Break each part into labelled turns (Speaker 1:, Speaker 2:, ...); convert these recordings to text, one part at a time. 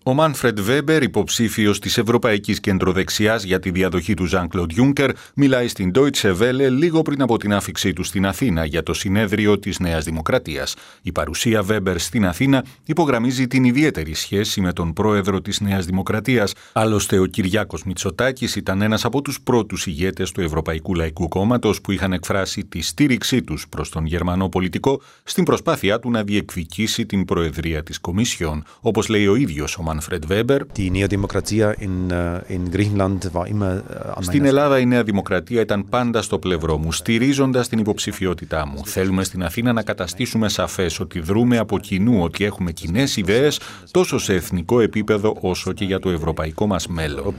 Speaker 1: Ο Μάνφρεντ Βέμπερ, υποψήφιος της Ευρωπαϊκής Κεντροδεξιάς για τη διαδοχή του Ζαν-Κλοντ Γιούνκερ, μιλάει στην Deutsche Welle λίγο πριν από την άφιξή του στην Αθήνα για το συνέδριο της Νέας Δημοκρατίας. Η παρουσία Βέμπερ στην Αθήνα υπογραμμίζει την ιδιαίτερη σχέση με τον πρόεδρο της Νέας Δημοκρατίας. Άλλωστε, ο Κυριάκος Μητσοτάκης ήταν ένας από τους πρώτους ηγέτες του Ευρωπαϊκού Λαϊκού Κόμματος που είχαν εκφράσει τη στήριξή τους προς τον Γερμανό πολιτικό στην προσπάθειά του να διεκδικήσει την προεδρία της Κομισιόν. Όπως λέει ο ίδιος ο Μάνφρεντ Βέμπερ, στην Ελλάδα η Νέα Δημοκρατία ήταν πάντα στο πλευρό μου, στηρίζοντας την υποψηφιότητά μου. Θέλουμε στην Αθήνα να καταστήσουμε σαφές ότι δρούμε από κοινού, ότι έχουμε κοινές ιδέες τόσο σε εθνικό επίπεδο όσο και για το ευρωπαϊκό μας μέλλον.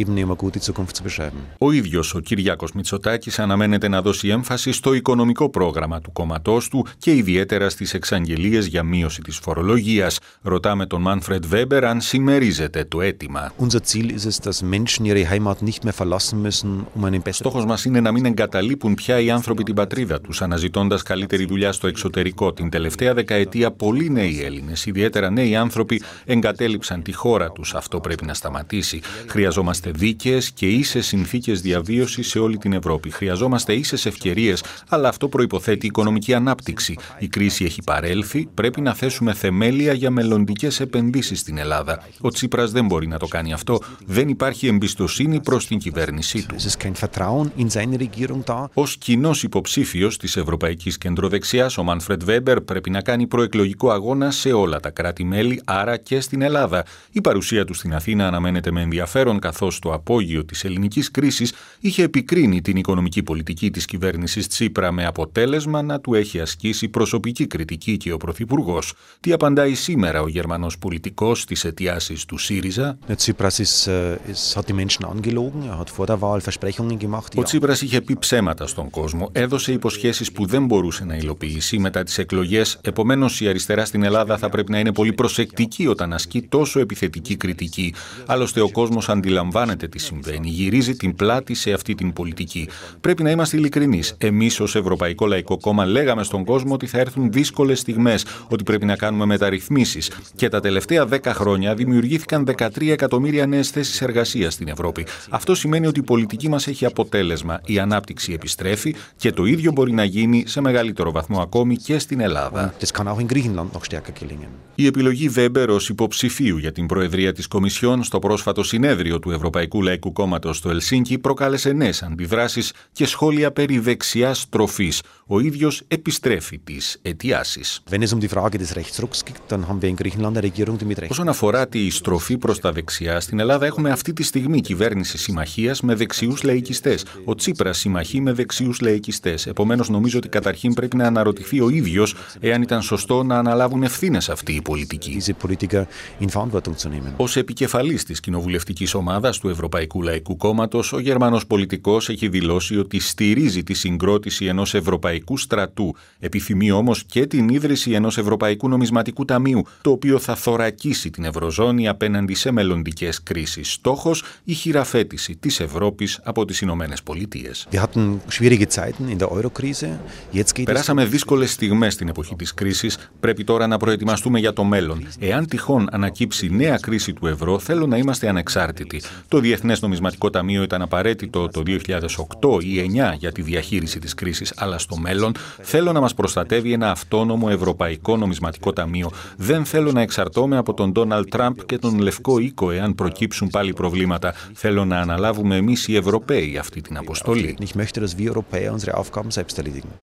Speaker 1: Ο ίδιος ο Κυριάκος Μητσοτάκης αναμένεται να δώσει έμφαση στο οικονομικό πρόγραμμα του κόμματός του και ιδιαίτερα στις εξαγγελίες για μείωση της φορολογίας. Ρωτάμε τον Μάνφρεντ Βέμπερ αν συμμερίζεται το αίτημα. Στόχος μας είναι να μην εγκαταλείπουν πια οι άνθρωποι την πατρίδα τους, αναζητώντας καλύτερη δουλειά στο εξωτερικό. Την τελευταία δεκαετία πολλοί νέοι Έλληνες, ιδιαίτερα νέοι άνθρωποι, εγκατέλειψαν τη χώρα τους. Αυτό πρέπει να σταματήσει. Χρειαζόμαστε δίκαιες και ίσες συνθήκες διαβίωσης σε όλη την Ευρώπη. Χρειαζόμαστε ίσες ευκαιρίες, αλλά αυτό προϋποθέτει οικονομική ανάπτυξη. Η κρίση έχει παρέλθει, πρέπει να θέσουμε θεμέλια για μελλοντικές επενδύσεις στην Ελλάδα. Ο Τσίπρας δεν μπορεί να το κάνει αυτό. Δεν υπάρχει εμπιστοσύνη προς την κυβέρνησή του. Ως κοινός υποψήφιος της Ευρωπαϊκής Κεντροδεξιάς, ο Μάνφρεντ Βέμπερ πρέπει να κάνει προεκλογικό αγώνα σε όλα τα κράτη-μέλη, άρα και στην Ελλάδα. Η παρουσία του στην Αθήνα αναμένεται με ενδιαφέρον, καθώς το απόγειο της ελληνικής κρίσης είχε επικρίνει την οικονομική πολιτική της κυβέρνησης Τσίπρα, με αποτέλεσμα να του έχει ασκήσει προσωπική κριτική και ο Πρωθυπουργός. Τι απαντάει σήμερα ο Γερμανός πολιτικός στις αιτιάσεις του ΣΥΡΙΖΑ? Ο Τσίπρας είχε πει ψέματα στον κόσμο, έδωσε υποσχέσεις που δεν μπορούσε να υλοποιήσει μετά τις εκλογές. Επομένως, η αριστερά στην Ελλάδα θα πρέπει να είναι πολύ προσεκτική όταν ασκεί τόσο επιθετική κριτική. Άλλωστε, ο κόσμος αντιλαμβάνεται τι συμβαίνει, γυρίζει την πλάτη σε αυτή την πολιτική. Πρέπει να είμαστε ειλικρινείς. Εμείς, ως Ευρωπαϊκό Λαϊκό Κόμμα, λέγαμε στον κόσμο ότι θα έρθουν δύσκολες στιγμές, ότι πρέπει να κάνουμε μεταρρυθμίσεις. Και τα τελευταία 10 χρόνια δημιουργήθηκαν 13 εκατομμύρια νέες θέσεις εργασίας στην Ευρώπη. Αυτό σημαίνει ότι η πολιτική μας έχει αποτέλεσμα. Η ανάπτυξη επιστρέφει και το ίδιο μπορεί να γίνει σε μεγαλύτερο βαθμό ακόμη και στην Ελλάδα. Η επιλογή Βέμπερ ως υποψηφίου για την προεδρία της Κομισιόν στο πρόσφατο συνέδριο του Ευρωπαϊκού Λαϊκού Κόμματος στο Ελσίνκι προκάλεσε νέες αντιδράσεις και σχόλια περί δεξιάς στροφής. Ο ίδιος επιστρέφει τις αιτιάσεις. Όσον αφορά τη στροφή προς τα δεξιά, στην Ελλάδα έχουμε αυτή τη στιγμή κυβέρνηση συμμαχίας με δεξιούς λαϊκιστές. Ο Τσίπρας συμμαχεί με δεξιούς λαϊκιστές. Επομένως, νομίζω ότι καταρχήν πρέπει να αναρωτηθεί ο ίδιος εάν ήταν σωστό να αναλάβουν ευθύνες αυτοί οι πολιτικοί. Ως επικεφαλής της κοινοβουλευτικής ομάδας του Ευρωπαϊκού Λαϊκού Κόμματος, ο Γερμανός πολιτικός έχει δηλώσει ότι στηρίζει τη συγκρότηση ενός ευρωπαϊκού στρατού. Επιθυμεί όμως και την ίδρυση ενός Ευρωπαϊκού Νομισματικού Ταμείου, το οποίο θα θωρακίσει την Ευρωζώνη απέναντι σε μελλοντικές κρίσεις. Στόχος, η χειραφέτηση της Ευρώπης από τις Ηνωμένες Πολιτείες. Περάσαμε δύσκολες στιγμές στην εποχή της κρίσης. Πρέπει τώρα να προετοιμαστούμε για το μέλλον. Εάν τυχόν ανακύψει νέα κρίση του ευρώ, θέλω να είμαστε ανεξάρτητοι. Το Διεθνές Νομισματικό Ταμείο ήταν απαραίτητο το 2008 ή 2009 για τη διαχείριση της κρίσης, αλλά στο μέλλον θέλω να μας προστατεύει ένα αυτόνομο Ευρωπαϊκό Νομισματικό Ταμείο. Δεν θέλω να εξαρτώμαι από τον Ντόναλντ Τραμπ και τον Λευκό Οίκο εάν προκύψουν πάλι προβλήματα. Θέλω να αναλάβουμε εμείς οι Ευρωπαίοι αυτή την αποστολή.